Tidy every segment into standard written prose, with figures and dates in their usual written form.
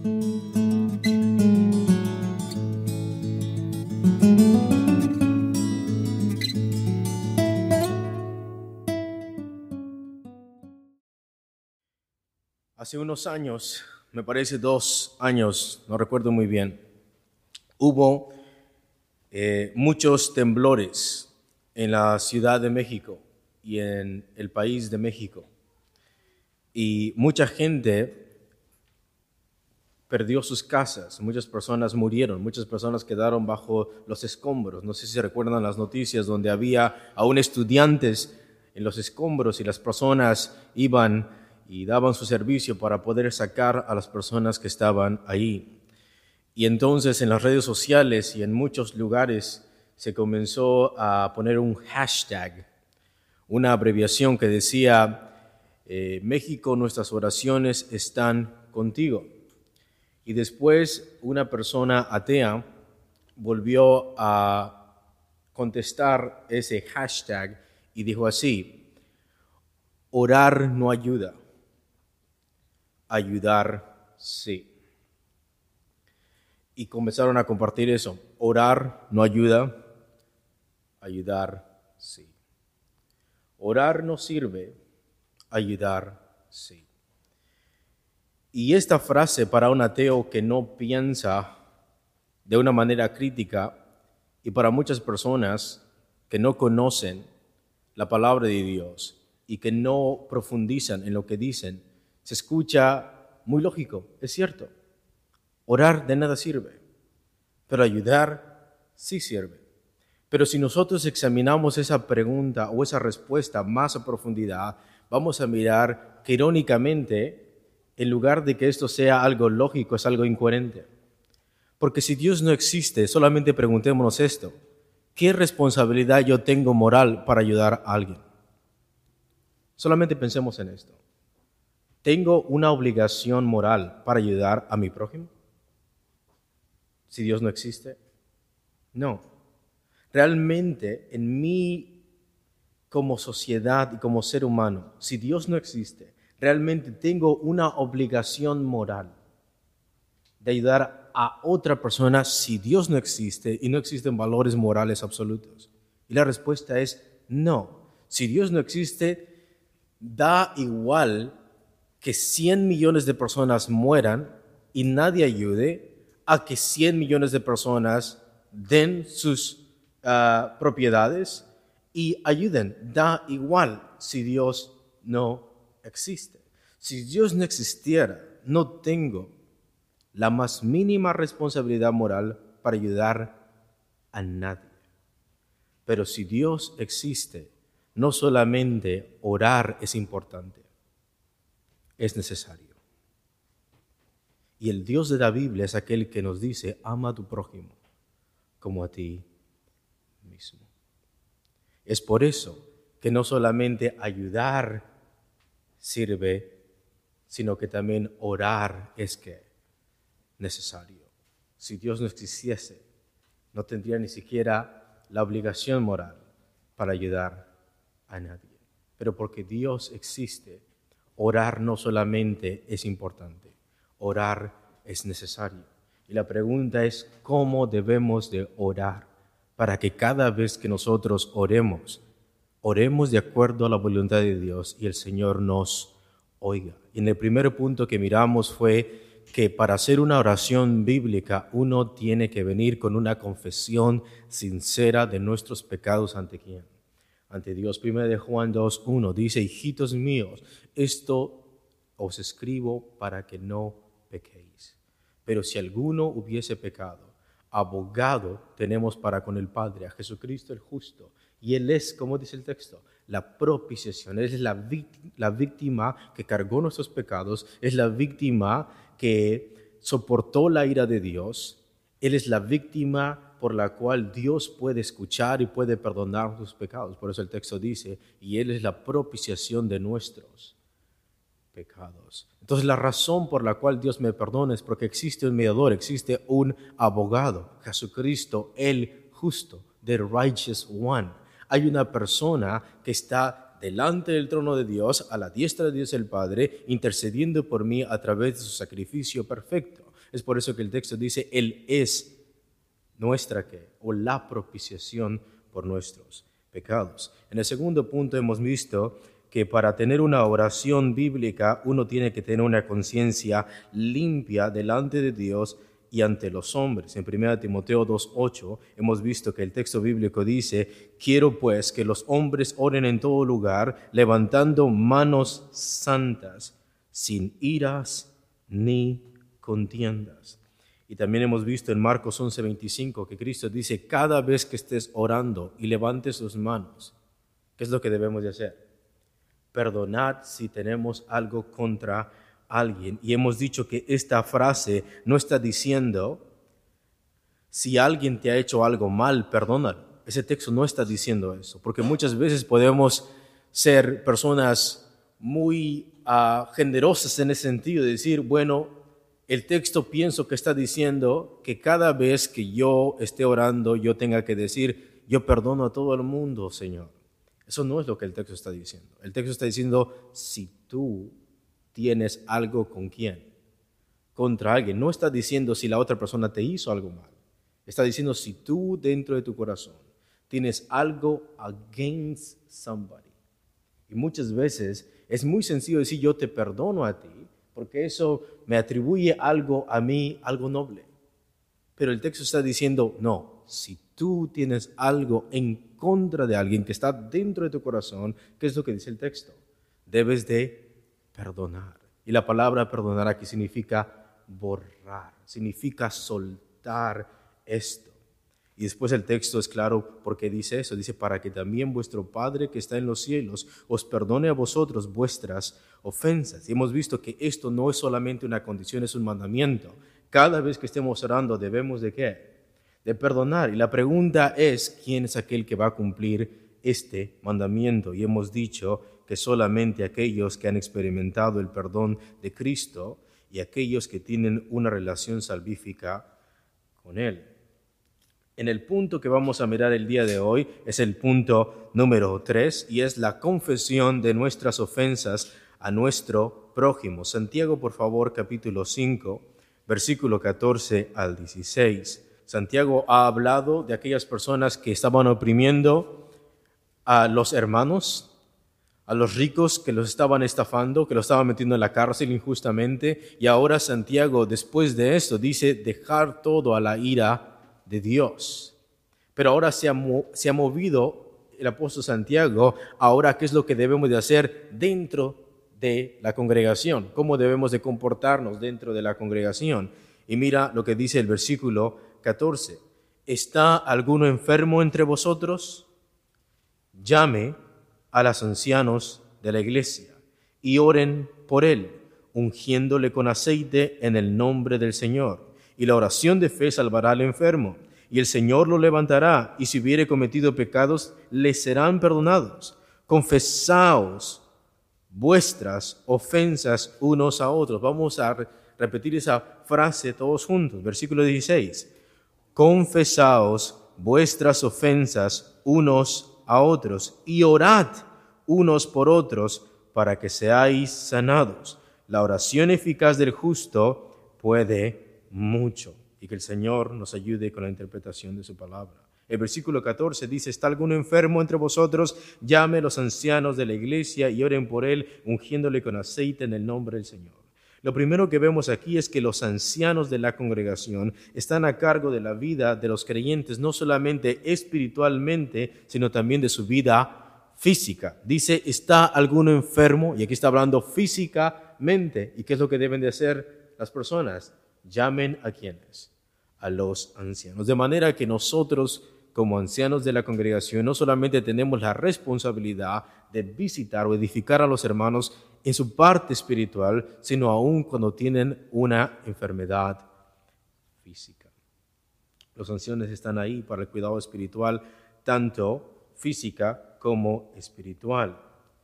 Hace unos años, me parece 2 años, no recuerdo muy bien, hubo muchos temblores en la Ciudad de México y en el país de México. Y mucha gente perdió sus casas, muchas personas murieron, muchas personas quedaron bajo los escombros. No sé si recuerdan las noticias donde había aún estudiantes en los escombros y las personas iban y daban su servicio para poder sacar a las personas que estaban ahí. Y entonces en las redes sociales y en muchos lugares se comenzó a poner un hashtag, una abreviación que decía, México, nuestras oraciones están contigo. Y después una persona atea volvió a contestar ese hashtag y dijo así, orar no ayuda, ayudar sí. Y comenzaron a compartir eso, orar no ayuda, ayudar sí. Orar no sirve, ayudar sí. Y esta frase para un ateo que no piensa de una manera crítica y para muchas personas que no conocen la palabra de Dios y que no profundizan en lo que dicen, se escucha muy lógico, es cierto. Orar de nada sirve, pero ayudar sí sirve. Pero si nosotros examinamos esa pregunta o esa respuesta más a profundidad, vamos a mirar que irónicamente, en lugar de que esto sea algo lógico, es algo incoherente. Porque si Dios no existe, solamente preguntémonos esto, ¿qué responsabilidad yo tengo moral para ayudar a alguien? Solamente pensemos en esto. ¿Tengo una obligación moral para ayudar a mi prójimo? Si Dios no existe, no. Realmente en mí como sociedad y como ser humano, si Dios no existe, realmente tengo una obligación moral de ayudar a otra persona si Dios no existe y no existen valores morales absolutos. Y la respuesta es no. Si Dios no existe, da igual que 100 millones de personas mueran y nadie ayude a que 100 millones de personas den sus propiedades y ayuden. Da igual si Dios no existe. Si Dios no existiera, no tengo la más mínima responsabilidad moral para ayudar a nadie. Pero si Dios existe, no solamente orar es importante, es necesario. Y el Dios de la Biblia es aquel que nos dice, ama a tu prójimo como a ti mismo. Es por eso que no solamente ayudar sirve, sino que también orar es que necesario. Si Dios no existiese, no tendría ni siquiera la obligación moral para ayudar a nadie. Pero porque Dios existe, orar no solamente es importante, orar es necesario. Y la pregunta es, ¿cómo debemos de orar para que cada vez que nosotros oremos de acuerdo a la voluntad de Dios y el Señor nos oiga? Y en el primer punto que miramos fue que para hacer una oración bíblica uno tiene que venir con una confesión sincera de nuestros pecados ante quién. Ante Dios. 1 Juan 2:1 dice, hijitos míos, esto os escribo para que no pequéis. Pero si alguno hubiese pecado, abogado tenemos para con el Padre, a Jesucristo el justo. Y Él es, como dice el texto, la propiciación. Él es la víctima que cargó nuestros pecados, es la víctima que soportó la ira de Dios. Él es la víctima por la cual Dios puede escuchar y puede perdonar nuestros pecados. Por eso el texto dice, y Él es la propiciación de nuestros pecados. Entonces la razón por la cual Dios me perdona es porque existe un mediador, existe un abogado, Jesucristo el justo, the righteous one. Hay una persona que está delante del trono de Dios, a la diestra de Dios el Padre, intercediendo por mí a través de su sacrificio perfecto. Es por eso que el texto dice, Él es nuestra ¿qué? O la propiciación por nuestros pecados. En el segundo punto hemos visto que para tener una oración bíblica uno tiene que tener una conciencia limpia delante de Dios y ante los hombres. En 1 Timoteo 2:8 hemos visto que el texto bíblico dice, quiero pues que los hombres oren en todo lugar, levantando manos santas, sin iras ni contiendas. Y también hemos visto en Marcos 11:25 que Cristo dice, cada vez que estés orando y levantes tus manos, ¿qué es lo que debemos de hacer? Perdonad si tenemos algo contra alguien. Y hemos dicho que esta frase no está diciendo, si alguien te ha hecho algo mal, perdónalo. Ese texto no está diciendo eso, porque muchas veces podemos ser personas muy generosas en ese sentido, de decir, bueno, el texto pienso que está diciendo que cada vez que yo esté orando, yo tenga que decir, yo perdono a todo el mundo, Señor. Eso no es lo que el texto está diciendo. El texto está diciendo, si tú tienes algo con quién, contra alguien. No está diciendo si la otra persona te hizo algo mal. Está diciendo si tú dentro de tu corazón tienes algo against somebody. Y muchas veces es muy sencillo decir yo te perdono a ti, porque eso me atribuye algo a mí, algo noble. Pero el texto está diciendo, no, si tú tienes algo en contra de alguien que está dentro de tu corazón, ¿qué es lo que dice el texto? Debes de perdonar. Y la palabra perdonar aquí significa borrar, significa soltar esto. Y después el texto es claro porque dice eso, dice para que también vuestro Padre que está en los cielos os perdone a vosotros vuestras ofensas. Y hemos visto que esto no es solamente una condición, es un mandamiento. Cada vez que estemos orando debemos de ¿qué? De perdonar. Y la pregunta es, ¿quién es aquel que va a cumplir este mandamiento? Y hemos dicho que solamente aquellos que han experimentado el perdón de Cristo y aquellos que tienen una relación salvífica con Él. En el punto que vamos a mirar el día de hoy es el punto número 3 y es la confesión de nuestras ofensas a nuestro prójimo. Santiago, por favor, capítulo 5, versículo 14 al 16. Santiago ha hablado de aquellas personas que estaban oprimiendo a los hermanos, a los ricos que los estaban estafando, que los estaban metiendo en la cárcel injustamente. Y ahora Santiago, después de esto, dice dejar todo a la ira de Dios. Pero ahora se ha movido el apóstol Santiago, ahora qué es lo que debemos de hacer dentro de la congregación, cómo debemos de comportarnos dentro de la congregación. Y mira lo que dice el versículo 14. ¿Está alguno enfermo entre vosotros? Llame a los ancianos de la iglesia y oren por él, ungiéndole con aceite en el nombre del Señor. Y la oración de fe salvará al enfermo, y el Señor lo levantará, y si hubiere cometido pecados, le serán perdonados. Confesaos vuestras ofensas unos a otros. Vamos a repetir esa frase todos juntos. Versículo 16. Confesaos vuestras ofensas unos a otros, y orad unos por otros para que seáis sanados. La oración eficaz del justo puede mucho, y que el Señor nos ayude con la interpretación de su palabra. El versículo 14 dice, ¿está alguno enfermo entre vosotros? Llame a los ancianos de la iglesia y oren por él, ungiéndole con aceite en el nombre del Señor. Lo primero que vemos aquí es que los ancianos de la congregación están a cargo de la vida de los creyentes, no solamente espiritualmente, sino también de su vida física. Dice, ¿está alguno enfermo? Y aquí está hablando físicamente. ¿Y qué es lo que deben de hacer las personas? Llamen a quienes, a los ancianos. De manera que nosotros, como ancianos de la congregación, no solamente tenemos la responsabilidad de visitar o edificar a los hermanos en su parte espiritual, sino aún cuando tienen una enfermedad física. Los ancianos están ahí para el cuidado espiritual, tanto física como espiritual.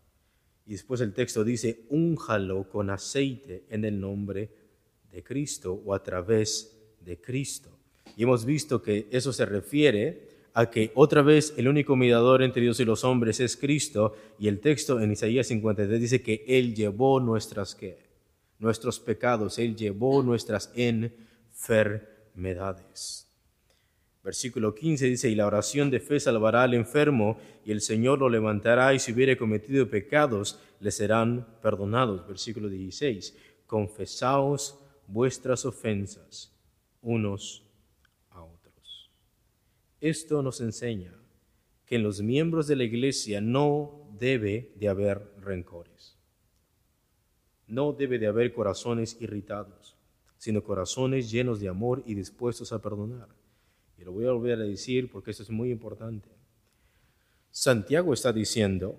Y después el texto dice, únjalo con aceite en el nombre de Cristo o a través de Cristo. Y hemos visto que eso se refiere a que otra vez el único mediador entre Dios y los hombres es Cristo, y el texto en Isaías 53 dice que Él llevó nuestros pecados, Él llevó nuestras enfermedades. Versículo 15 dice, y la oración de fe salvará al enfermo, y el Señor lo levantará, y si hubiere cometido pecados, le serán perdonados. Versículo 16, confesaos vuestras ofensas unos a otros. Esto nos enseña que en los miembros de la iglesia no debe de haber rencores. No debe de haber corazones irritados, sino corazones llenos de amor y dispuestos a perdonar. Y lo voy a volver a decir porque esto es muy importante. Santiago está diciendo,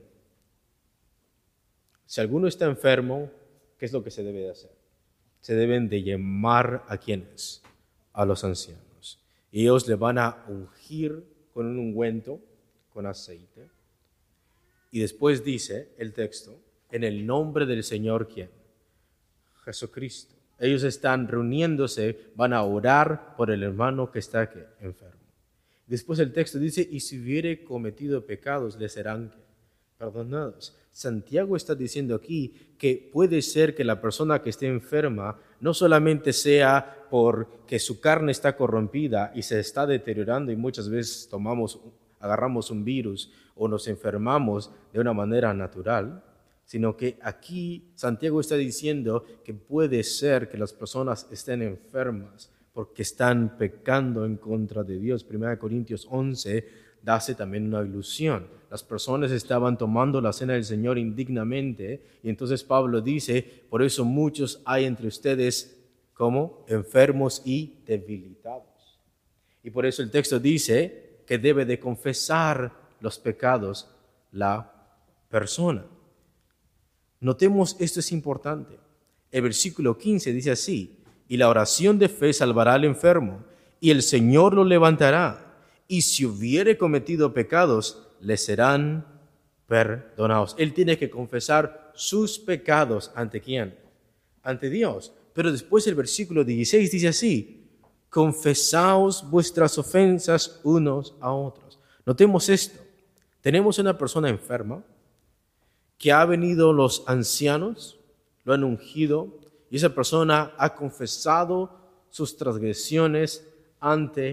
si alguno está enfermo, ¿qué es lo que se debe de hacer? Se deben de llamar a quienes, a los ancianos. Y ellos le van a ungir con un ungüento, con aceite. Y después dice el texto, en el nombre del Señor, ¿quién? Jesucristo. Ellos están reuniéndose, van a orar por el hermano que está enfermo. Después el texto dice, y si hubiere cometido pecados, le serán perdonados. Santiago está diciendo aquí que puede ser que la persona que esté enferma no solamente sea porque su carne está corrompida y se está deteriorando y muchas veces agarramos un virus o nos enfermamos de una manera natural, sino que aquí Santiago está diciendo que puede ser que las personas estén enfermas porque están pecando en contra de Dios. 1 Corintios 11 hace también una ilusión. Las personas estaban tomando la cena del Señor indignamente y entonces Pablo dice, por eso muchos hay entre ustedes como enfermos y debilitados. Y por eso el texto dice que debe de confesar los pecados la persona. Notemos, esto es importante. El versículo 15 dice así, y la oración de fe salvará al enfermo, y el Señor lo levantará, y si hubiere cometido pecados, le serán perdonados. Él tiene que confesar sus pecados, ¿ante quién? Ante Dios. Pero después el versículo 16 dice así, confesaos vuestras ofensas unos a otros. Notemos esto, tenemos una persona enferma, que ha venido los ancianos, lo han ungido, y esa persona ha confesado sus transgresiones ante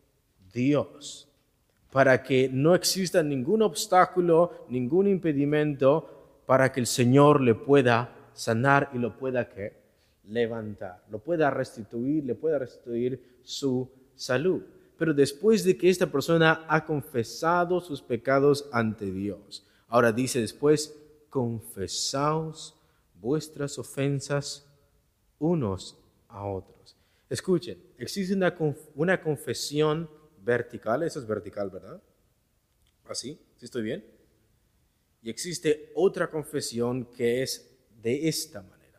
Dios, para que no exista ningún obstáculo, ningún impedimento, para que el Señor le pueda sanar y lo pueda levantar, lo pueda restituir, le pueda restituir su salud. Pero después de que esta persona ha confesado sus pecados ante Dios, ahora dice después, confesaos vuestras ofensas unos a otros. Escuchen, existe una confesión vertical, eso es vertical, ¿verdad? ¿Así? ¿Sí estoy bien? Y existe otra confesión que es de esta manera.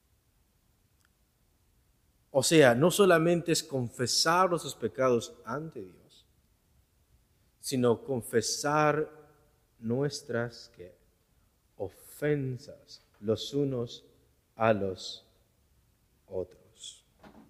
O sea, no solamente es confesar nuestros pecados ante Dios, sino confesar nuestras ofensas los unos a los otros.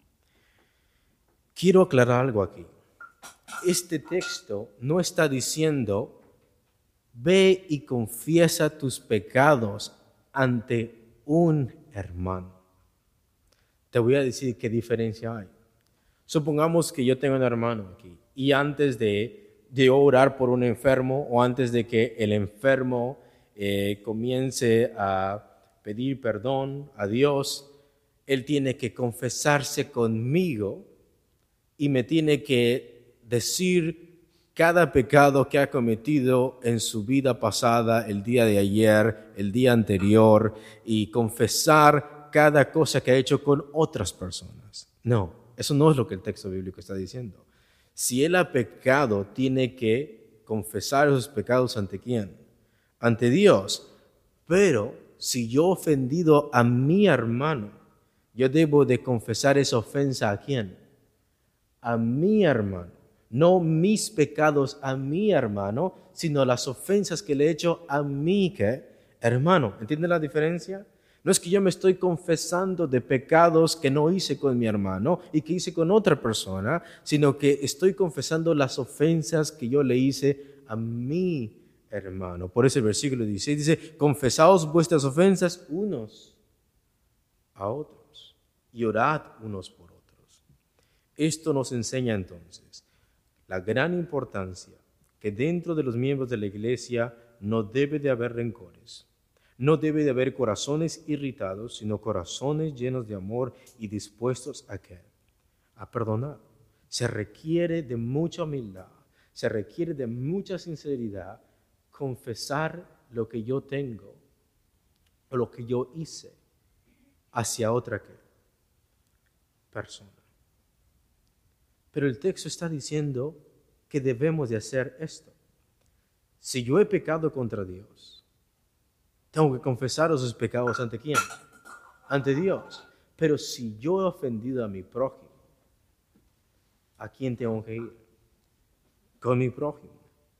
Quiero aclarar algo aquí. Este texto no está diciendo, ve y confiesa tus pecados ante un hermano. Te voy a decir qué diferencia hay. Supongamos que yo tengo un hermano aquí y antes de orar por un enfermo o antes de que el enfermo comience a pedir perdón a Dios, él tiene que confesarse conmigo y me tiene que decir cada pecado que ha cometido en su vida pasada, el día de ayer, el día anterior, y confesar cada cosa que ha hecho con otras personas. No, eso no es lo que el texto bíblico está diciendo. Si él ha pecado, tiene que confesar esos pecados ante ¿quién? Ante Dios. Pero si yo he ofendido a mi hermano, yo debo de confesar esa ofensa ¿a quién? A mi hermano. No mis pecados a mi hermano, sino las ofensas que le he hecho a mi hermano. ¿Entienden la diferencia? No es que yo me estoy confesando de pecados que no hice con mi hermano y que hice con otra persona, sino que estoy confesando las ofensas que yo le hice a mi hermano. Por eso el versículo 16 dice, confesaos vuestras ofensas unos a otros y orad unos por otros. Esto nos enseña entonces la gran importancia que dentro de los miembros de la iglesia no debe de haber rencores, no debe de haber corazones irritados, sino corazones llenos de amor y dispuestos a ¿qué? A perdonar. Se requiere de mucha humildad, se requiere de mucha sinceridad confesar lo que yo tengo o lo que yo hice hacia otra ¿qué? Persona. Pero el texto está diciendo que debemos de hacer esto. Si yo he pecado contra Dios, tengo que confesar esos pecados ante ¿quién? Ante Dios. Pero si yo he ofendido a mi prójimo, ¿a quién tengo que ir? Con mi prójimo.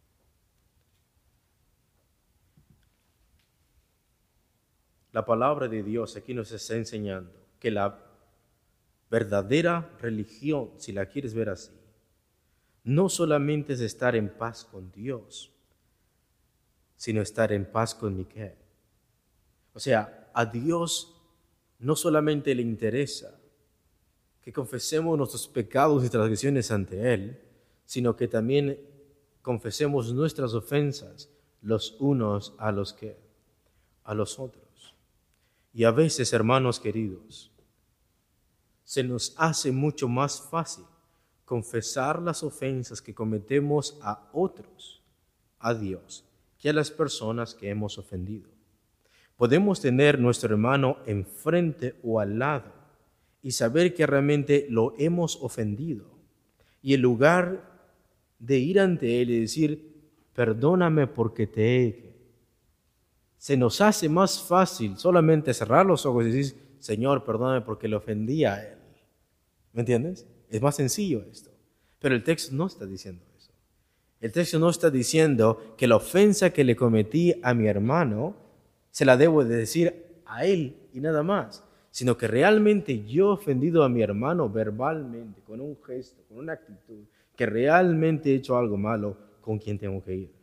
La palabra de Dios aquí nos está enseñando que la verdadera religión, si la quieres ver así, no solamente es estar en paz con Dios, sino estar en paz con mi ¿qué? O sea, a Dios no solamente le interesa que confesemos nuestros pecados y transgresiones ante Él, sino que también confesemos nuestras ofensas los unos a los ¿qué? A los otros. Y a veces, hermanos queridos, se nos hace mucho más fácil confesar las ofensas que cometemos a otros, a Dios, que a las personas que hemos ofendido. Podemos tener nuestro hermano enfrente o al lado y saber que realmente lo hemos ofendido. Y en lugar de ir ante él y decir, perdóname porque te he... Se nos hace más fácil solamente cerrar los ojos y decir, Señor, perdóname porque le ofendí a él. ¿Me entiendes? Es más sencillo esto. Pero el texto no está diciendo eso. El texto no está diciendo que la ofensa que le cometí a mi hermano se la debo de decir a él y nada más, sino que realmente yo he ofendido a mi hermano verbalmente, con un gesto, con una actitud, que realmente he hecho algo malo, ¿con quién tengo que ir?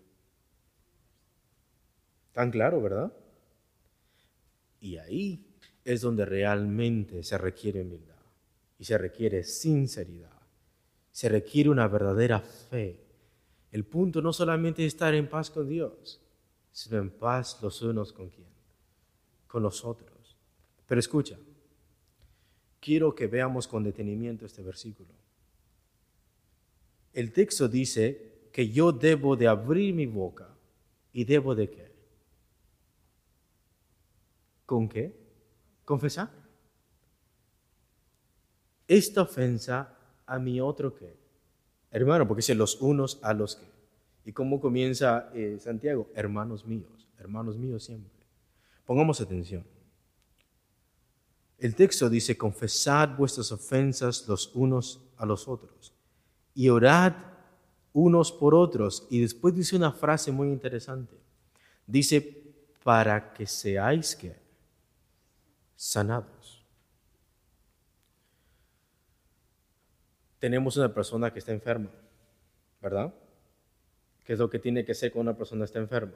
Tan claro, ¿verdad? Y ahí es donde realmente se requiere humildad y se requiere sinceridad, se requiere una verdadera fe. El punto no solamente es estar en paz con Dios, sino en paz los unos con quién, con los otros. Pero escucha, quiero que veamos con detenimiento este versículo. El texto dice que yo debo de abrir mi boca y debo de ¿qué? ¿Con qué? Confesar. Esta ofensa a mi otro ¿qué? Hermano, porque dice los unos a los que. ¿Y cómo comienza Santiago? Hermanos míos siempre. Pongamos atención. El texto dice, confesad vuestras ofensas los unos a los otros y orad unos por otros. Y después dice una frase muy interesante. Dice, para que seáis ¿qué? Sanados. Tenemos una persona que está enferma, ¿verdad? ¿Qué es lo que tiene que hacer cuando una persona está enferma?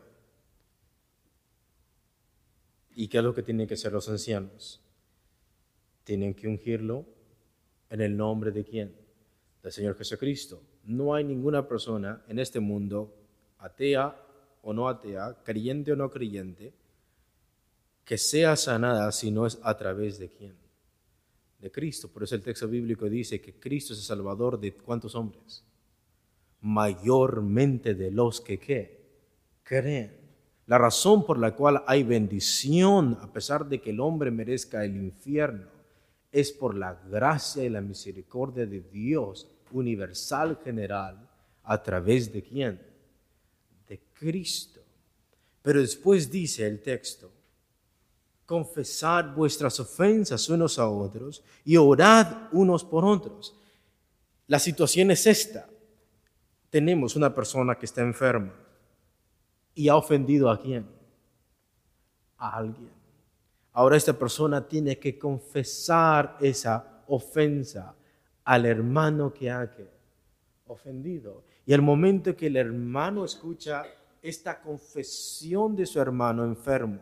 ¿Y qué es lo que tienen que hacer los ancianos? Tienen que ungirlo en el nombre de ¿quién? Del Señor Jesucristo. No hay ninguna persona en este mundo, atea o no atea, creyente o no creyente, que sea sanada si no es a través de ¿quién? De Cristo. Por eso el texto bíblico dice que Cristo es el Salvador de ¿cuántos hombres? Mayormente de los que ¿qué? Creen. La razón por la cual hay bendición, a pesar de que el hombre merezca el infierno, es por la gracia y la misericordia de Dios universal, general, a través de ¿quién? De Cristo. Pero después dice el texto, confesad vuestras ofensas unos a otros y orad unos por otros. La situación es esta. Tenemos una persona que está enferma y ha ofendido ¿a quién? A alguien. Ahora esta persona tiene que confesar esa ofensa al hermano que ha ofendido. Y al momento que el hermano escucha esta confesión de su hermano enfermo,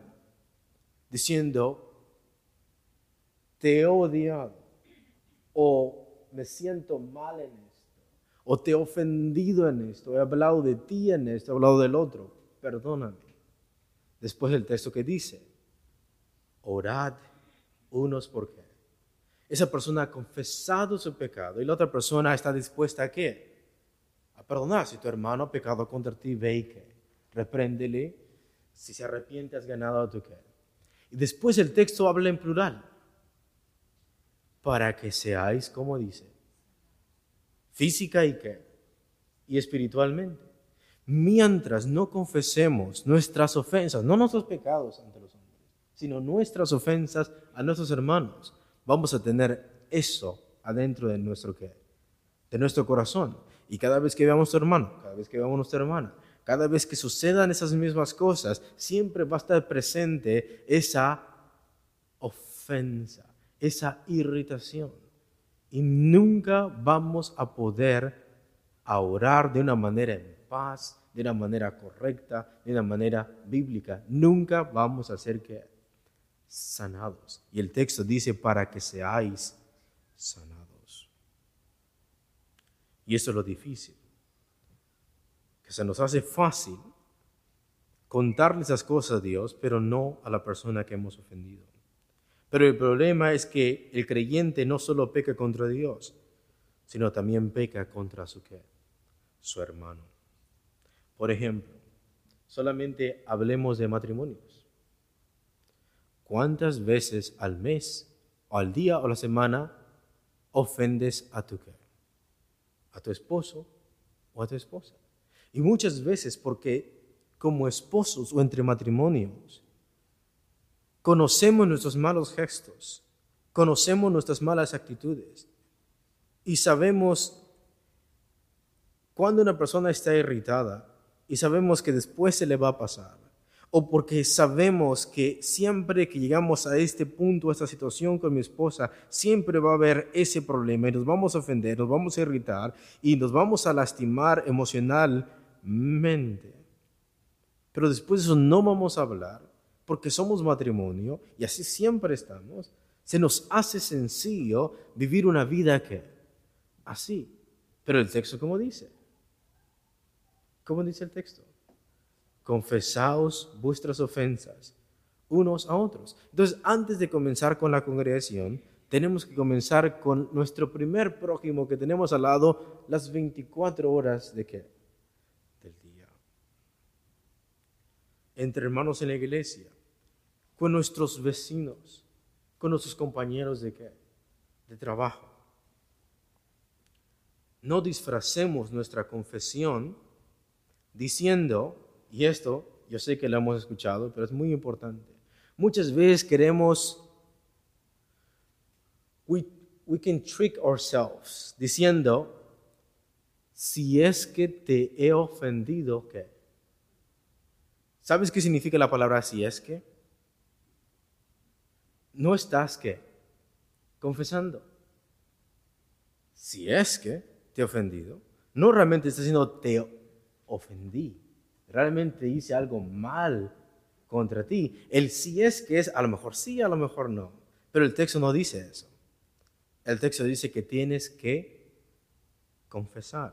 diciendo, te he odiado, o me siento mal en esto, o te he ofendido en esto, he hablado de ti en esto, he hablado del otro, perdóname. Después el texto que dice, orad unos por qué. Esa persona ha confesado su pecado y la otra persona está dispuesta a ¿qué? A perdonar. Si tu hermano ha pecado contra ti, ve y ¿qué? Repréndele. Si se arrepiente, has ganado a tu qué. Y después el texto habla en plural. Para que seáis, como dice, física y qué, y espiritualmente. Mientras no confesemos nuestras ofensas, no nuestros pecados ante los hombres, sino nuestras ofensas a nuestros hermanos, vamos a tener eso adentro de nuestro qué, de nuestro corazón. Y cada vez que veamos a tu hermano, cada vez que veamos a nuestra hermana, cada vez que sucedan esas mismas cosas, siempre va a estar presente esa ofensa, esa irritación. Y nunca vamos a poder orar de una manera en paz, de una manera correcta, de una manera bíblica. Nunca vamos a ser ¿qué? Sanados. Y el texto dice, para que seáis sanados. Y eso es lo difícil. Que se nos hace fácil contarle esas cosas a Dios, pero no a la persona que hemos ofendido. Pero el problema es que el creyente no solo peca contra Dios, sino también peca contra su ¿qué? Su hermano. Por ejemplo, solamente hablemos de matrimonios. ¿Cuántas veces al mes, o al día, o a la semana, ofendes a tu ¿qué? A tu esposo o a tu esposa? Y muchas veces porque como esposos o entre matrimonios, conocemos nuestros malos gestos, conocemos nuestras malas actitudes y sabemos cuando una persona está irritada y sabemos que después se le va a pasar, o porque sabemos que siempre que llegamos a este punto, a esta situación con mi esposa, siempre va a haber ese problema y nos vamos a ofender, nos vamos a irritar y nos vamos a lastimar emocionalmente. Pero después de eso no vamos a hablar, porque somos matrimonio y así siempre estamos. Se nos hace sencillo vivir una vida que así. Pero el texto, ¿cómo dice? ¿Cómo dice el texto? Confesaos vuestras ofensas unos a otros. Entonces, antes de comenzar con la congregación, tenemos que comenzar con nuestro primer prójimo que tenemos al lado las 24 horas de ¿qué? Del día. Entre hermanos en la iglesia, con nuestros vecinos, con nuestros compañeros de ¿qué? De trabajo. No disfracemos nuestra confesión diciendo, y esto yo sé que lo hemos escuchado, pero es muy importante. Muchas veces queremos, we can trick ourselves diciendo, si es que te he ofendido, ¿qué? ¿Sabes qué significa la palabra si es que? No estás, ¿qué? Confesando. Si es que te he ofendido, no realmente estás diciendo te ofendí. Realmente hice algo mal contra ti. El si es que es a lo mejor sí, a lo mejor no. Pero el texto no dice eso. El texto dice que tienes que confesar.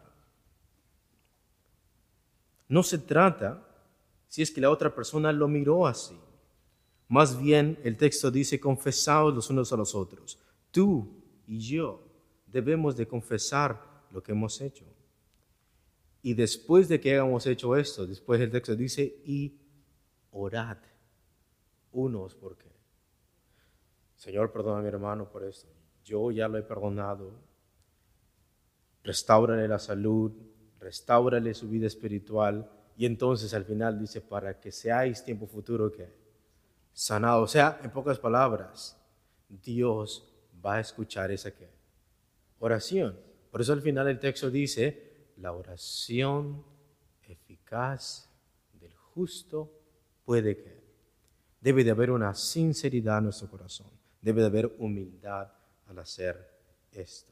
No se trata si es que la otra persona lo miró así. Más bien el texto dice confesaos los unos a los otros. Tú y yo debemos de confesar lo que hemos hecho. Y después de que hayamos hecho esto, después el texto dice, y orad unos por qué. Señor, perdona a mi hermano por esto. Yo ya lo he perdonado. Restáurale la salud, restáurale su vida espiritual. Y entonces al final dice, para que seáis tiempo futuro que sanado. O sea, en pocas palabras, Dios va a escuchar esa ¿qué? Oración. Por eso al final el texto dice, la oración eficaz del justo puede que. Debe de haber una sinceridad en nuestro corazón. Debe de haber humildad al hacer esto.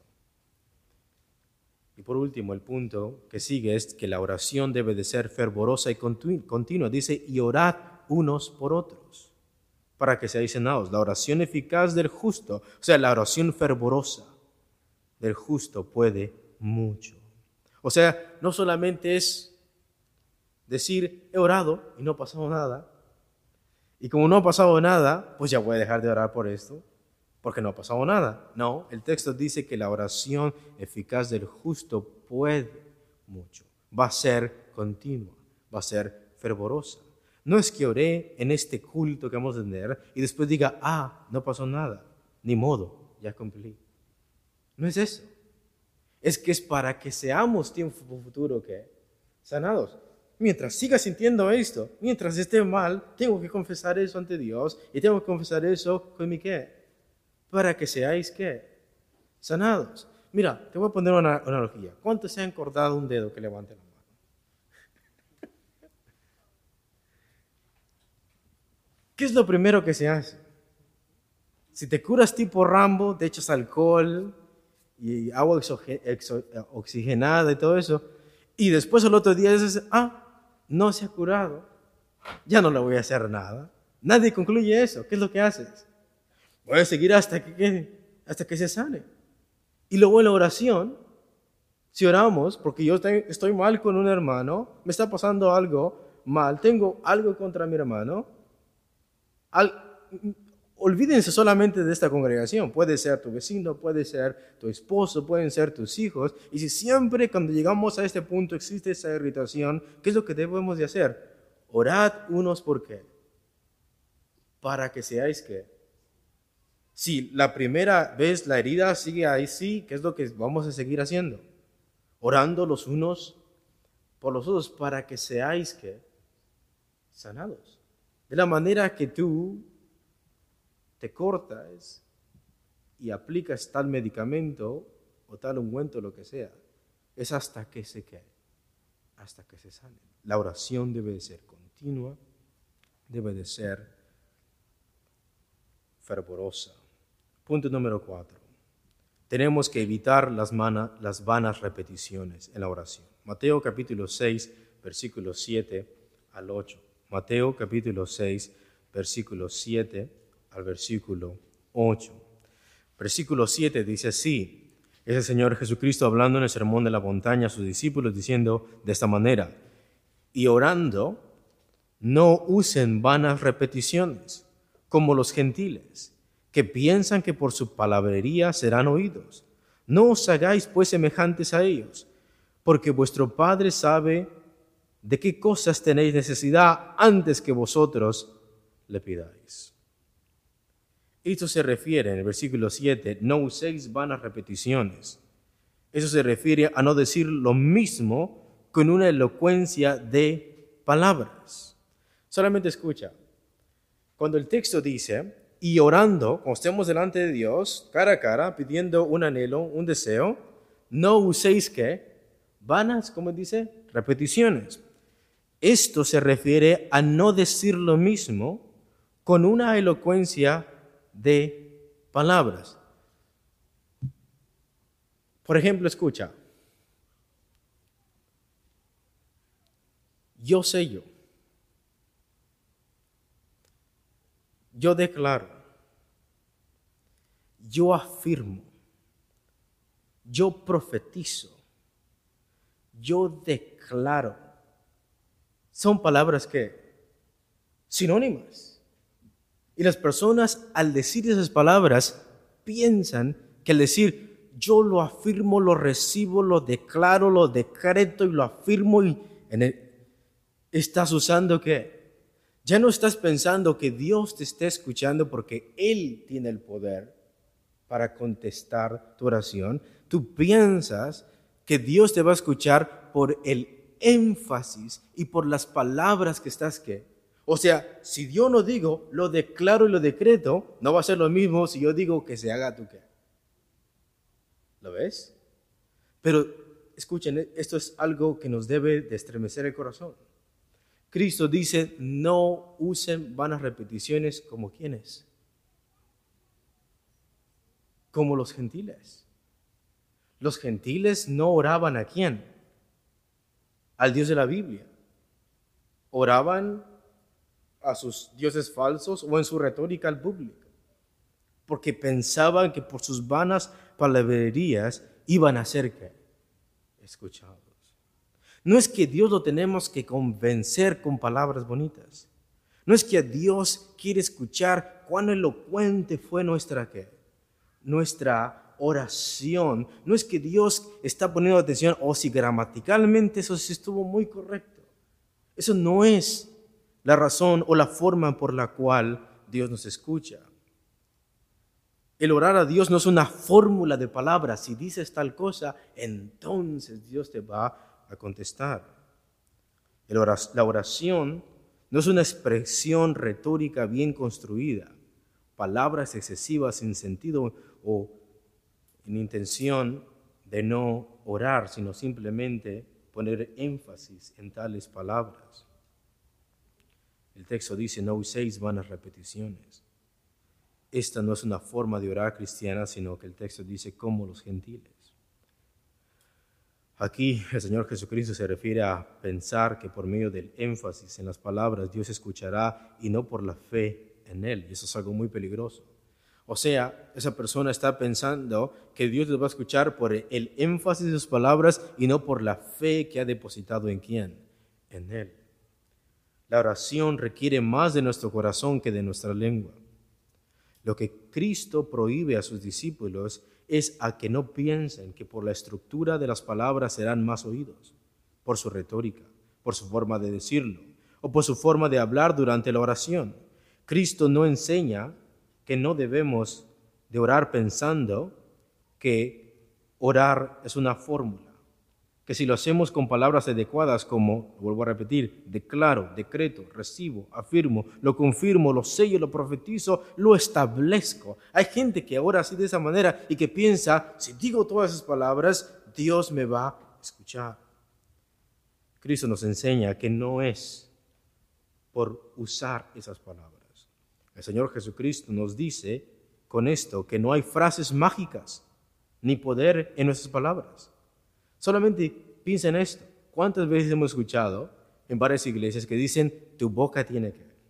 Y por último, el punto que sigue es que la oración debe de ser fervorosa y continua. Dice, y orad unos por otros, para que seáis sanados. La oración eficaz del justo, o sea, la oración fervorosa. del justo puede mucho. O sea, no solamente es decir, he orado y no ha pasado nada. Y como no ha pasado nada, pues ya voy a dejar de orar por esto, porque no ha pasado nada. No, el texto dice que la oración eficaz del justo puede mucho. Va a ser continua, va a ser fervorosa. No es que oré en este culto que vamos a tener y después diga, no pasó nada, ni modo, ya cumplí. No es eso. Es que es para que seamos tiempo futuro que sanados. Mientras siga sintiendo esto, mientras esté mal, tengo que confesar eso ante Dios y tengo que confesar eso con mi qué. Para que seáis qué, sanados. Mira, te voy a poner una analogía. ¿Cuántos se han cortado un dedo? Que levanten la mano. ¿Qué es lo primero que se hace? Si te curas tipo Rambo, te echas alcohol y agua oxigenada y todo eso, y después el otro día dices, no se ha curado, ya no le voy a hacer nada. Nadie concluye eso. ¿Qué es lo que haces? Voy a seguir hasta que se sane. Y luego en la oración, si oramos, porque yo estoy mal con un hermano, me está pasando algo mal, tengo algo contra mi hermano, olvídense solamente de esta congregación. Puede ser tu vecino, puede ser tu esposo, pueden ser tus hijos. Y si siempre cuando llegamos a este punto existe esa irritación, ¿qué es lo que debemos de hacer? Orad unos por qué. Para que seáis qué. Si la primera vez la herida sigue ahí, sí, ¿qué es lo que vamos a seguir haciendo? Orando los unos por los otros para que seáis qué. Sanados. De la manera que tú te cortas y aplicas tal medicamento o tal ungüento, lo que sea, es hasta que se quede, hasta que se sane. La oración debe de ser continua, debe de ser fervorosa. Punto número 4. Tenemos que evitar las vanas repeticiones en la oración. Mateo capítulo 6, versículos 7 al 8. Mateo capítulo 6, versículos 7 al versículo 8. Versículo 7 dice así, es el Señor Jesucristo hablando en el sermón de la montaña a sus discípulos diciendo de esta manera, y orando, no usen vanas repeticiones, como los gentiles, que piensan que por su palabrería serán oídos. No os hagáis pues semejantes a ellos, porque vuestro Padre sabe de qué cosas tenéis necesidad antes que vosotros le pidáis. Esto se refiere en el versículo 7, no uséis vanas repeticiones. Eso se refiere a no decir lo mismo con una elocuencia de palabras. Solamente escucha. Cuando el texto dice, y orando, cuando estemos delante de Dios, cara a cara, pidiendo un anhelo, un deseo, no uséis ¿qué? Vanas, ¿cómo dice? Repeticiones. Esto se refiere a no decir lo mismo con una elocuencia de palabras. Por ejemplo, escucha. Yo sello. Yo declaro. Yo afirmo. Yo profetizo. Yo declaro. Son palabras que sinónimas. Y las personas al decir esas palabras piensan que al decir yo lo afirmo, lo recibo, lo declaro, lo decreto y lo afirmo y estás usando ¿qué? Ya no estás pensando que Dios te está escuchando porque Él tiene el poder para contestar tu oración. Tú piensas que Dios te va a escuchar por el énfasis y por las palabras que estás ¿qué? O sea, si yo no digo, lo declaro y lo decreto, no va a ser lo mismo si yo digo que se haga tu qué. ¿Lo ves? Pero escuchen, esto es algo que nos debe de estremecer el corazón. Cristo dice, no usen vanas repeticiones como quienes. Como los gentiles. Los gentiles no oraban ¿a quién? Al Dios de la Biblia. Oraban a sus dioses falsos o en su retórica al público, porque pensaban que por sus vanas palabrerías iban a ser ¿qué? Escuchados. No es que Dios lo tenemos que convencer con palabras bonitas. No es que Dios quiere escuchar cuán elocuente fue nuestra oración. No es que Dios está poniendo atención o si gramaticalmente eso sí estuvo muy correcto. Eso no es la razón o la forma por la cual Dios nos escucha. El orar a Dios no es una fórmula de palabras. Si dices tal cosa, entonces Dios te va a contestar. La oración no es una expresión retórica bien construida, palabras excesivas sin sentido o en intención de no orar, sino simplemente poner énfasis en tales palabras. El texto dice, no uséis vanas repeticiones. Esta no es una forma de orar cristiana, sino que el texto dice como los gentiles. Aquí el Señor Jesucristo se refiere a pensar que por medio del énfasis en las palabras Dios escuchará y no por la fe en Él. Y eso es algo muy peligroso. O sea, esa persona está pensando que Dios les va a escuchar por el énfasis de sus palabras y no por la fe que ha depositado en ¿quién? En Él. La oración requiere más de nuestro corazón que de nuestra lengua. Lo que Cristo prohíbe a sus discípulos es a que no piensen que por la estructura de las palabras serán más oídos, por su retórica, por su forma de decirlo, o por su forma de hablar durante la oración. Cristo no enseña que no debemos de orar pensando que orar es una fórmula, que si lo hacemos con palabras adecuadas como, vuelvo a repetir, declaro, decreto, recibo, afirmo, lo confirmo, lo sello, lo profetizo, lo establezco. Hay gente que ora así de esa manera y que piensa, si digo todas esas palabras, Dios me va a escuchar. Cristo nos enseña que no es por usar esas palabras. El Señor Jesucristo nos dice con esto que no hay frases mágicas ni poder en nuestras palabras. Solamente piensa en esto. ¿Cuántas veces hemos escuchado en varias iglesias que dicen, tu boca tiene que ver?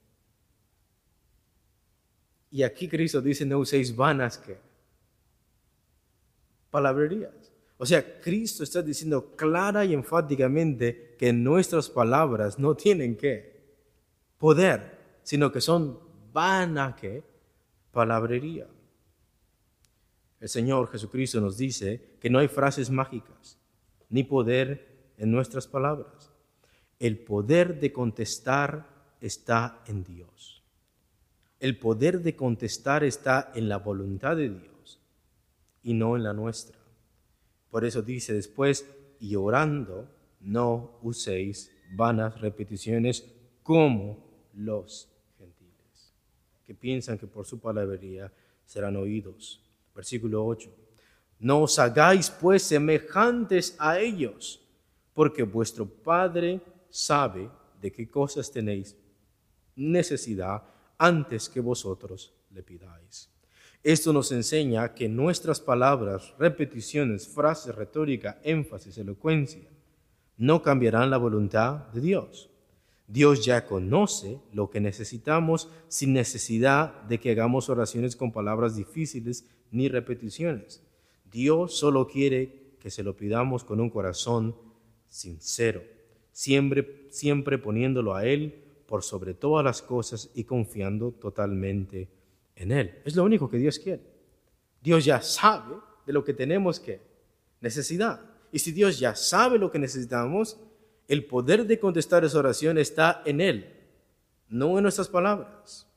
Y aquí Cristo dice, no uséis vanas que palabrerías. O sea, Cristo está diciendo clara y enfáticamente que nuestras palabras no tienen que poder, sino que son vana que palabrería. El Señor Jesucristo nos dice que no hay frases mágicas ni poder en nuestras palabras. El poder de contestar está en Dios. El poder de contestar está en la voluntad de Dios y no en la nuestra. Por eso dice después, y orando no uséis vanas repeticiones como los gentiles, que piensan que por su palabrería serán oídos. Versículo 8. No os hagáis pues semejantes a ellos, porque vuestro Padre sabe de qué cosas tenéis necesidad antes que vosotros le pidáis. Esto nos enseña que nuestras palabras, repeticiones, frases, retórica, énfasis, elocuencia, no cambiarán la voluntad de Dios. Dios ya conoce lo que necesitamos sin necesidad de que hagamos oraciones con palabras difíciles ni repeticiones. Dios solo quiere que se lo pidamos con un corazón sincero, siempre poniéndolo a Él por sobre todas las cosas y confiando totalmente en Él. Es lo único que Dios quiere. Dios ya sabe de lo que tenemos que necesidad. Y si Dios ya sabe lo que necesitamos, el poder de contestar esa oración está en Él, no en nuestras palabras.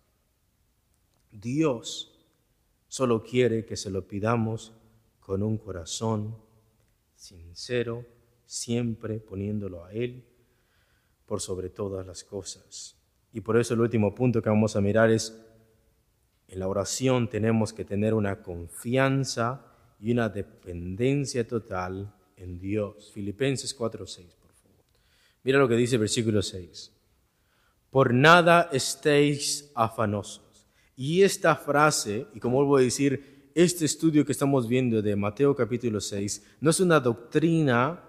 Dios solo quiere que se lo pidamos con un corazón sincero, siempre poniéndolo a Él por sobre todas las cosas. Y por eso el último punto que vamos a mirar es, en la oración tenemos que tener una confianza y una dependencia total en Dios. Filipenses 4:6, por favor. Mira lo que dice el versículo 6. Por nada estéis afanosos. Y esta frase, y como vuelvo a decir, este estudio que estamos viendo de Mateo capítulo 6, no es una doctrina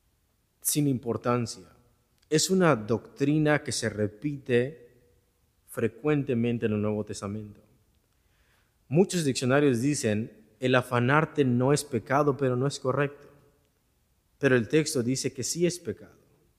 sin importancia. Es una doctrina que se repite frecuentemente en el Nuevo Testamento. Muchos diccionarios dicen, el afanarte no es pecado, pero no es correcto. Pero el texto dice que sí es pecado.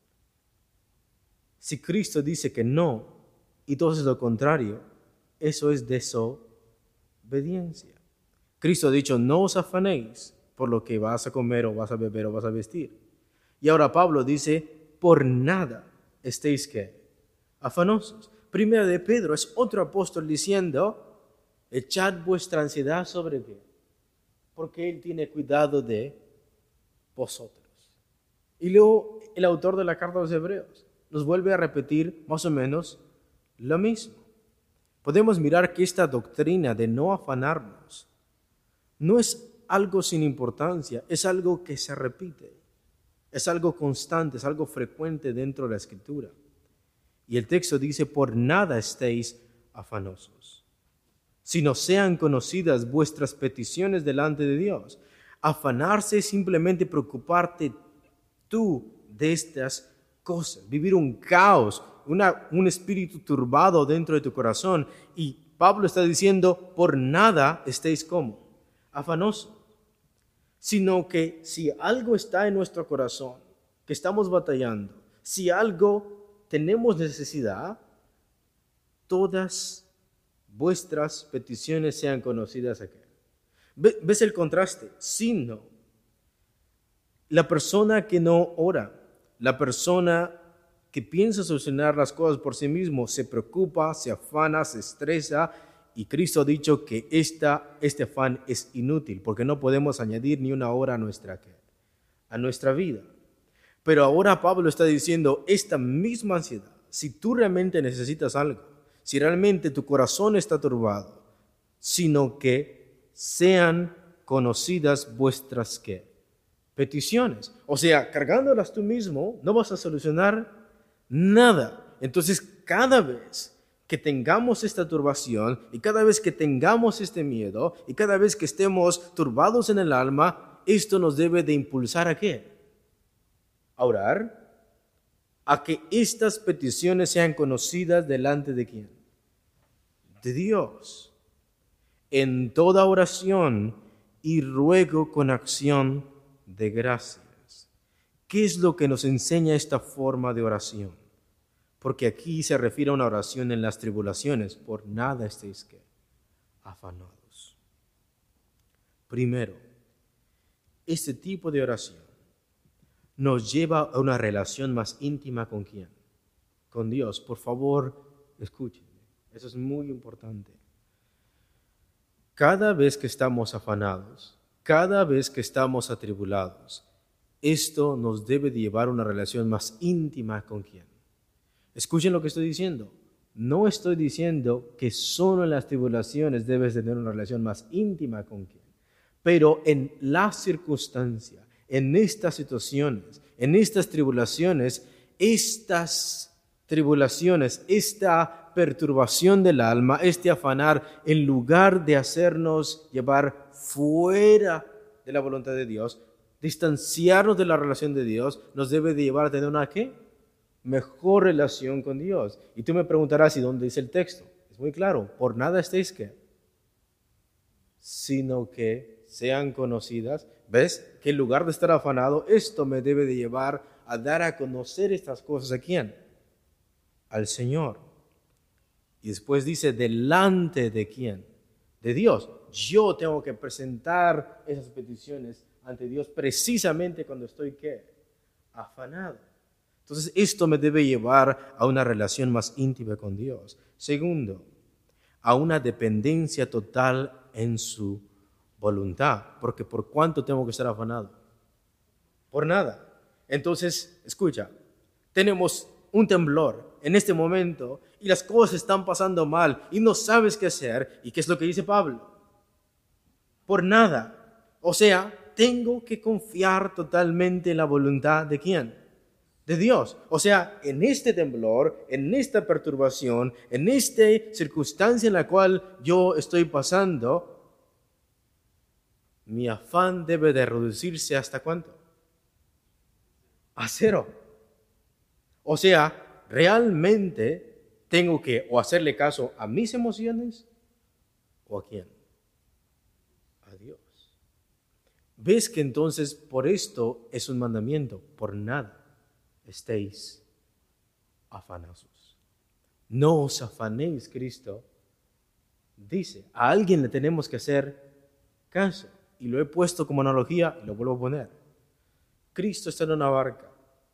Si Cristo dice que no, y entonces lo contrario, eso es desobediencia. Cristo ha dicho, no os afanéis por lo que vas a comer o vas a beber o vas a vestir. Y ahora Pablo dice, por nada estéis ¿qué? Afanosos. Primera de Pedro es otro apóstol diciendo, echad vuestra ansiedad sobre qué, porque Él tiene cuidado de vosotros. Y luego el autor de la carta a los Hebreos nos vuelve a repetir más o menos lo mismo. Podemos mirar que esta doctrina de no afanarnos no es algo sin importancia, es algo que se repite, es algo constante, es algo frecuente dentro de la Escritura. Y el texto dice, por nada estéis afanosos, sino sean conocidas vuestras peticiones delante de Dios. Afanarse es simplemente preocuparte tú de estas cosas, vivir un caos, un espíritu turbado dentro de tu corazón. Y Pablo está diciendo, por nada estéis ¿cómo? Afanosos, sino que si algo está en nuestro corazón, que estamos batallando, si algo tenemos necesidad, todas vuestras peticiones sean conocidas aquí. ¿Ves el contraste? Sino, la persona que no ora, la persona que piensa solucionar las cosas por sí mismo, se preocupa, se afana, se estresa, y Cristo ha dicho que este afán es inútil, porque no podemos añadir ni una hora a nuestra vida. Pero ahora Pablo está diciendo, esta misma ansiedad, si tú realmente necesitas algo, si realmente tu corazón está turbado, sino que sean conocidas vuestras ¿qué? Peticiones. O sea, cargándolas tú mismo, no vas a solucionar nada. Entonces, cada vez que tengamos esta turbación y cada vez que tengamos este miedo y cada vez que estemos turbados en el alma, esto nos debe de impulsar ¿a qué? A orar, a que estas peticiones sean conocidas delante de ¿quién? De Dios. En toda oración y ruego con acción de gracias. ¿Qué es lo que nos enseña esta forma de oración? Porque aquí se refiere a una oración en las tribulaciones. Por nada estéis ¿qué? Afanados. Primero, este tipo de oración nos lleva a una relación más íntima ¿con quién? Con Dios. Por favor, escúchenme. Eso es muy importante. Cada vez que estamos afanados, cada vez que estamos atribulados, esto nos debe de llevar a una relación más íntima ¿con quién? Escuchen lo que estoy diciendo. No estoy diciendo que solo en las tribulaciones debes tener una relación más íntima con quién. Pero en la circunstancia, en estas situaciones, en estas tribulaciones, esta perturbación del alma, este afanar, en lugar de hacernos llevar fuera de la voluntad de Dios, distanciarnos de la relación de Dios, nos debe de llevar a tener una ¿qué? Mejor relación con Dios. Y tú me preguntarás, ¿y dónde dice el texto? Es muy claro, por nada estéis ¿qué? Sino que sean conocidas. ¿Ves? Que en lugar de estar afanado, esto me debe de llevar a dar a conocer estas cosas ¿a quién? Al Señor. Y después dice, ¿delante de quién? De Dios. Yo tengo que presentar esas peticiones ante Dios precisamente cuando estoy ¿qué? Afanado. Entonces, esto me debe llevar a una relación más íntima con Dios. Segundo, a una dependencia total en su voluntad. Porque ¿por cuánto tengo que estar afanado? Por nada. Entonces, escucha, tenemos un temblor en este momento y las cosas están pasando mal y no sabes qué hacer. ¿Y qué es lo que dice Pablo? Por nada. O sea, tengo que confiar totalmente en la voluntad ¿de quién? De Dios. O sea, en este temblor, en esta perturbación, en esta circunstancia en la cual yo estoy pasando, mi afán debe de reducirse ¿hasta cuánto? A cero. O sea, realmente tengo que o hacerle caso a mis emociones o a quién. A Dios. ¿Ves que entonces por esto es un mandamiento? Por nada estéis afanosos. No os afanéis, Cristo dice. A alguien le tenemos que hacer caso. Y lo he puesto como analogía y lo vuelvo a poner. Cristo está en una barca.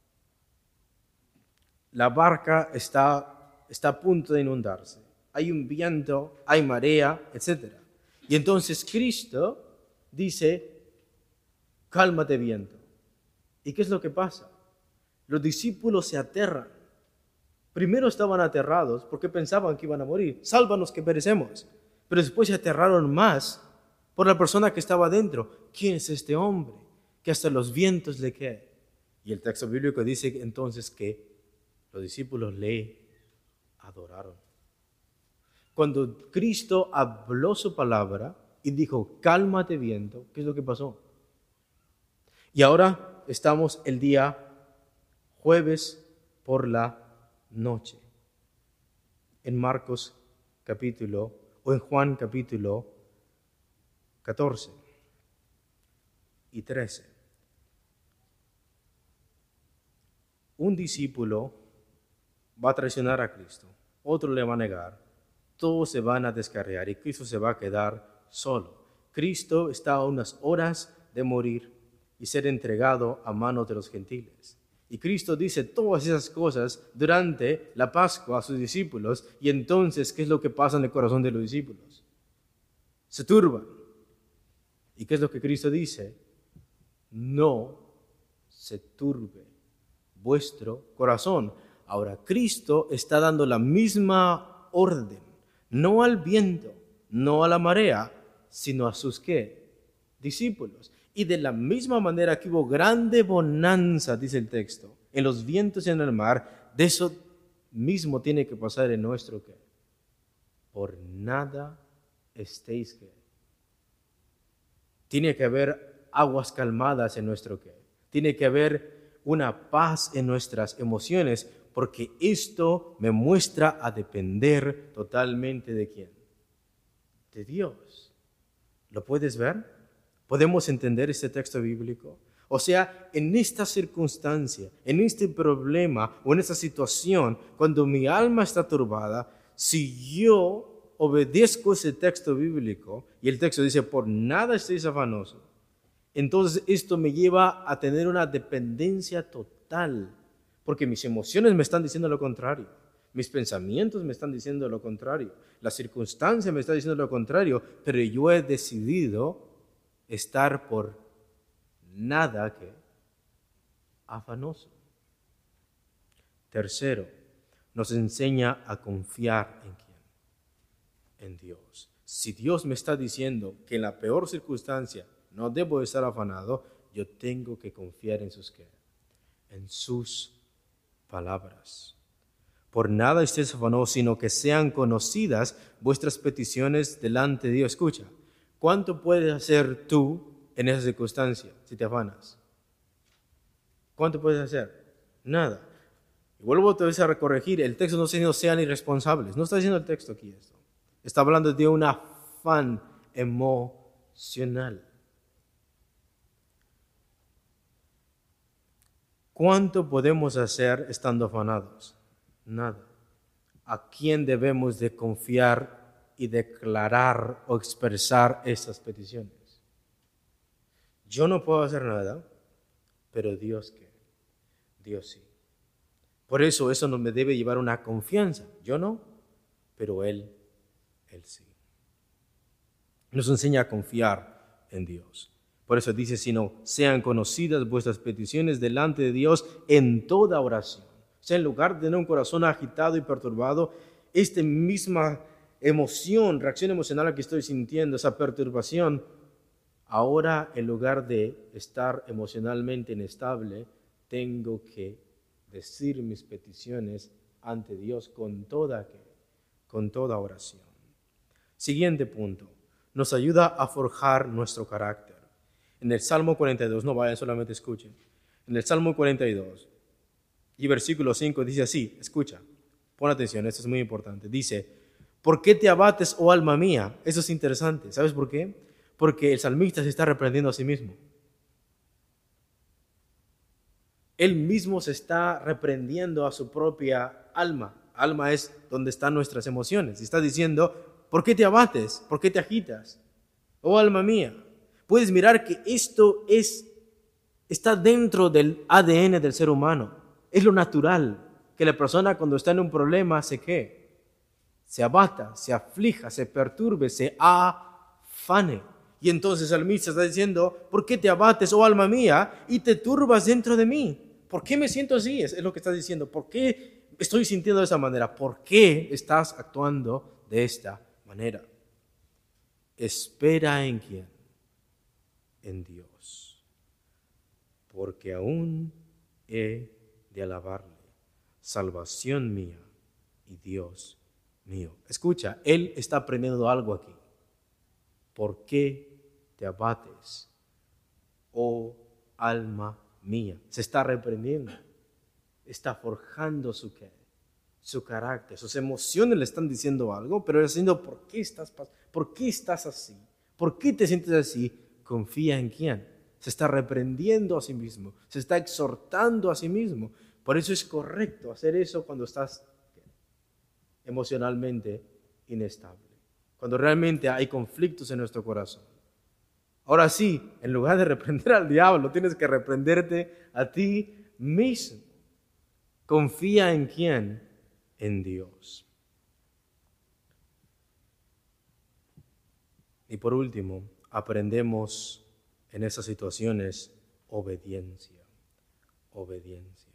La barca está a punto de inundarse. Hay un viento, hay marea, etc. Y entonces Cristo dice, cálmate viento. ¿Y qué es lo que pasa? Los discípulos se aterran. Primero estaban aterrados porque pensaban que iban a morir. Sálvanos que perecemos. Pero después se aterraron más por la persona que estaba dentro. ¿Quién es este hombre? Que hasta los vientos le caen. Y el texto bíblico dice entonces que los discípulos le adoraron. Cuando Cristo habló su palabra y dijo, cálmate viento, ¿qué es lo que pasó? Y ahora estamos el día jueves por la noche. En Marcos capítulo, o en Juan capítulo 14 y 13. Un discípulo va a traicionar a Cristo, otro le va a negar, todos se van a descarriar y Cristo se va a quedar solo. Cristo está a unas horas de morir y ser entregado a manos de los gentiles. Y Cristo dice todas esas cosas durante la Pascua a sus discípulos. Y entonces, ¿qué es lo que pasa en el corazón de los discípulos? Se turban. ¿Y qué es lo que Cristo dice? No se turbe vuestro corazón. Ahora, Cristo está dando la misma orden, no al viento, no a la marea, sino a sus ¿qué? Discípulos. Y de la misma manera que hubo grande bonanza, dice el texto, en los vientos y en el mar, de eso mismo tiene que pasar en nuestro ¿qué? Por nada estéis ¿qué? Tiene que haber aguas calmadas en nuestro ¿qué? Tiene que haber una paz en nuestras emociones, porque esto me muestra a depender totalmente de ¿quién? De Dios. ¿Lo puedes ver? ¿Podemos entender este texto bíblico? O sea, en esta circunstancia, en este problema o en esta situación, cuando mi alma está turbada, si yo obedezco ese texto bíblico, y el texto dice, por nada estéis afanosos, entonces esto me lleva a tener una dependencia total, porque mis emociones me están diciendo lo contrario, mis pensamientos me están diciendo lo contrario, la circunstancia me está diciendo lo contrario, pero yo he decidido estar por nada que afanoso. Tercero, nos enseña a confiar en ¿quién? En Dios. Si Dios me está diciendo que en la peor circunstancia no debo estar afanado, yo tengo que confiar en sus ¿qué? En sus palabras. Por nada estéis afanosos, sino que sean conocidas vuestras peticiones delante de Dios. Escucha. ¿Cuánto puedes hacer tú en esa circunstancia si te afanas? ¿Cuánto puedes hacer? Nada. Y vuelvo otra vez a corregir, el texto no está diciendo sean irresponsables. No está diciendo el texto aquí esto. Está hablando de un afán emocional. ¿Cuánto podemos hacer estando afanados? Nada. ¿A quién debemos de confiar y declarar o expresar estas peticiones? Yo no puedo hacer nada, pero Dios ¿qué? Dios sí. Por eso no me debe llevar una confianza. Yo no, pero Él sí. Nos enseña a confiar en Dios. Por eso dice, sino sean conocidas vuestras peticiones delante de Dios en toda oración. O sea, en lugar de tener un corazón agitado y perturbado, esta misma emoción, reacción emocional que estoy sintiendo, esa perturbación, ahora en lugar de estar emocionalmente inestable, tengo que decir mis peticiones ante Dios con toda oración. Siguiente punto, nos ayuda a forjar nuestro carácter. En el Salmo 42, no vayan, solamente escuchen. En el Salmo 42 y versículo 5 dice así, escucha. Pon atención, esto es muy importante. Dice, ¿por qué te abates, oh alma mía? Eso es interesante. ¿Sabes por qué? Porque el salmista se está reprendiendo a sí mismo. Él mismo se está reprendiendo a su propia alma. Alma es donde están nuestras emociones. Y está diciendo, ¿por qué te abates? ¿Por qué te agitas? Oh alma mía. Puedes mirar que esto está dentro del ADN del ser humano. Es lo natural que la persona cuando está en un problema se abata, se aflija, se perturbe, se afane. Y entonces el salmista está diciendo, ¿por qué te abates, oh alma mía, y te turbas dentro de mí? ¿Por qué me siento así? Es lo que está diciendo. ¿Por qué estoy sintiendo de esa manera? ¿Por qué estás actuando de esta manera? Espera en quién, en Dios, porque aún he de alabarle, salvación mía y Dios mío. Escucha, él está aprendiendo algo aquí. ¿Por qué te abates, oh alma mía? Se está reprendiendo, está forjando su carácter, sus emociones le están diciendo algo, pero diciendo, ¿por qué estás así? ¿Por qué te sientes así? Confía en quién. Se está reprendiendo a sí mismo, se está exhortando a sí mismo. Por eso es correcto hacer eso cuando estás emocionalmente inestable, cuando realmente hay conflictos en nuestro corazón. Ahora sí, en lugar de reprender al diablo, tienes que reprenderte a ti mismo. Confía en quién, en Dios. Y por último, aprendemos en esas situaciones obediencia. Obediencia.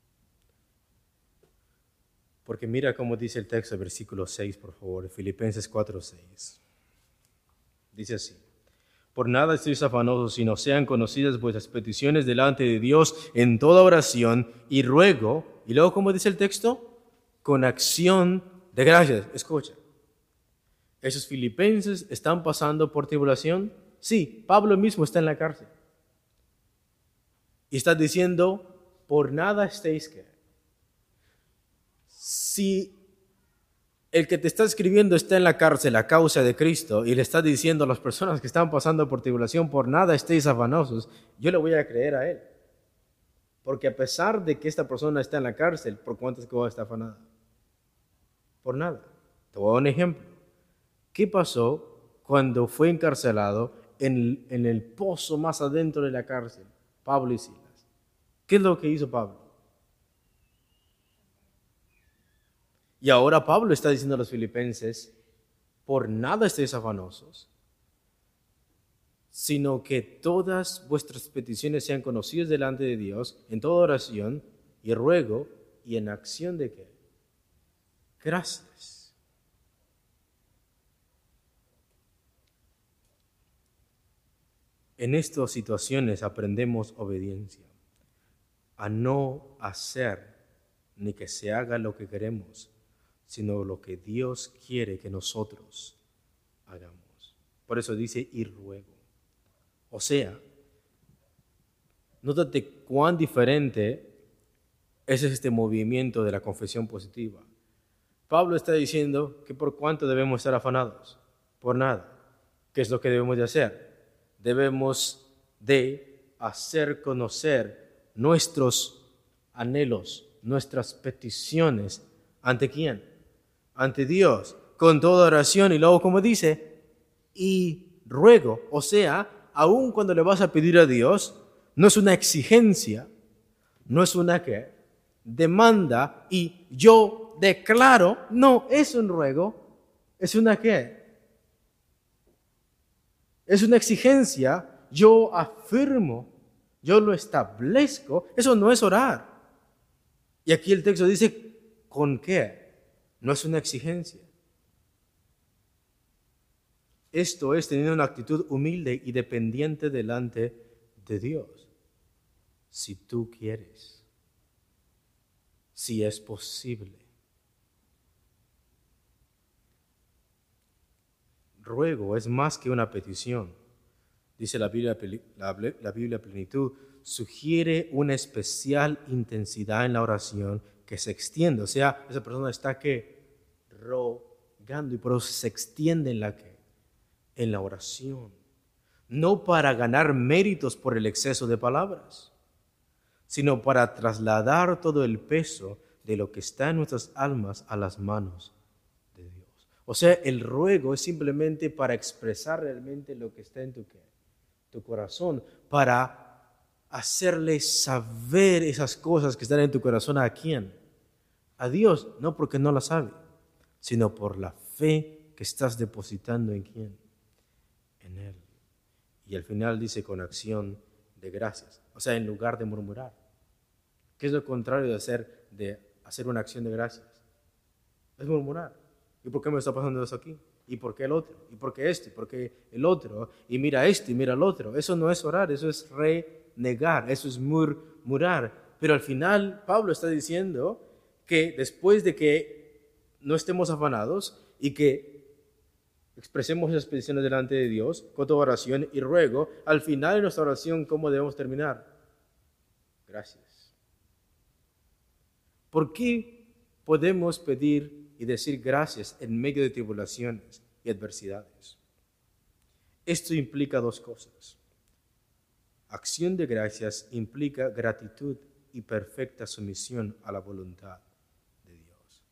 Porque mira cómo dice el texto, versículo 6, por favor, Filipenses 4:6. Dice así: por nada estéis afanosos, sino sean conocidas vuestras peticiones delante de Dios en toda oración y ruego. Y luego, ¿cómo dice el texto? Con acción de gracias. Escucha. ¿Esos filipenses están pasando por tribulación? Sí, Pablo mismo está en la cárcel. Y está diciendo, por nada estéis que. Si el que te está escribiendo está en la cárcel a causa de Cristo y le está diciendo a las personas que están pasando por tribulación, por nada estéis afanosos, yo le voy a creer a él. Porque a pesar de que esta persona está en la cárcel, ¿por cuántas cosas está afanada? Por nada. Te voy a dar un ejemplo. ¿Qué pasó cuando fue encarcelado en el pozo más adentro de la cárcel? Pablo y Silas. ¿Qué es lo que hizo Pablo? Y ahora Pablo está diciendo a los filipenses, por nada estéis afanosos, sino que todas vuestras peticiones sean conocidas delante de Dios en toda oración y ruego y en acción de ¿qué? Gracias. En estas situaciones aprendemos obediencia, a no hacer ni que se haga lo que queremos, sino lo que Dios quiere que nosotros hagamos. Por eso dice, y ruego. O sea, nótate cuán diferente es este movimiento de la confesión positiva. Pablo está diciendo que por cuánto debemos estar afanados, por nada. ¿Qué es lo que debemos de hacer? Debemos de hacer conocer nuestros anhelos, nuestras peticiones. ¿Ante quién? Ante Dios, con toda oración. Y luego, como dice, y ruego. O sea, aun cuando le vas a pedir a Dios, no es una exigencia, no es una ¿qué? Demanda y yo declaro, no, es un ruego, es una ¿qué? Es una exigencia, yo afirmo, yo lo establezco, eso no es orar. Y aquí el texto dice, ¿con qué? No es una exigencia. Esto es tener una actitud humilde y dependiente delante de Dios. Si tú quieres, si es posible. Ruego es más que una petición. Dice la Biblia Plenitud, sugiere una especial intensidad en la oración que se extiende. O sea, esa persona está que rogando y por eso se extiende en la oración. No para ganar méritos por el exceso de palabras, sino para trasladar todo el peso de lo que está en nuestras almas a las manos de Dios. O sea, el ruego es simplemente para expresar realmente lo que está en tu corazón, para hacerle saber esas cosas que están en tu corazón. ¿A quién? A Dios, no porque no la sabe, sino por la fe que estás depositando en quién, en Él. Y al final dice con acción de gracias, o sea, en lugar de murmurar. ¿Qué es lo contrario de hacer una acción de gracias? Es murmurar. ¿Y por qué me está pasando eso aquí? ¿Y por qué el otro? ¿Y por qué esto? ¿Y por qué el otro? Y mira esto y mira el otro. Eso no es orar, eso es renegar, eso es murmurar. Pero al final Pablo está diciendo que después de que no estemos afanados y que expresemos esas peticiones delante de Dios con toda oración y ruego, al final de nuestra oración, ¿cómo debemos terminar? Gracias. ¿Por qué podemos pedir y decir gracias en medio de tribulaciones y adversidades? Esto implica dos cosas. Acción de gracias implica gratitud y perfecta sumisión a la voluntad de Dios.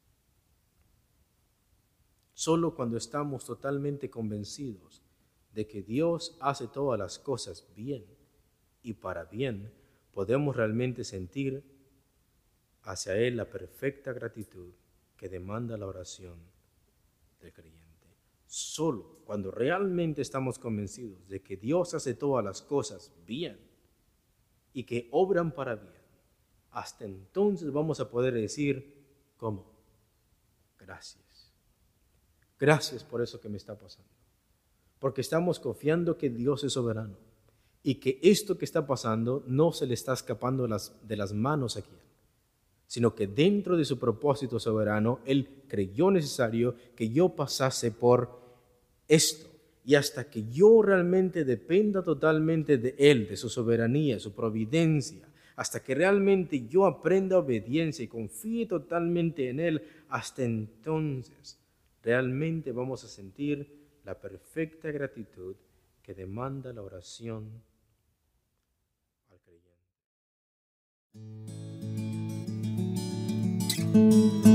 Solo cuando estamos totalmente convencidos de que Dios hace todas las cosas bien y para bien, podemos realmente sentir hacia Él la perfecta gratitud que demanda la oración del creyente. Solo cuando realmente estamos convencidos de que Dios hace todas las cosas bien y que obran para bien, hasta entonces vamos a poder decir, ¿cómo? Gracias. Gracias por eso que me está pasando. Porque estamos confiando que Dios es soberano y que esto que está pasando no se le está escapando de las manos a quien, sino que dentro de su propósito soberano, Él creyó necesario que yo pasase por esto. Y hasta que yo realmente dependa totalmente de Él, de su soberanía, su providencia, hasta que realmente yo aprenda obediencia y confíe totalmente en Él, hasta entonces realmente vamos a sentir la perfecta gratitud que demanda la oración al creyente.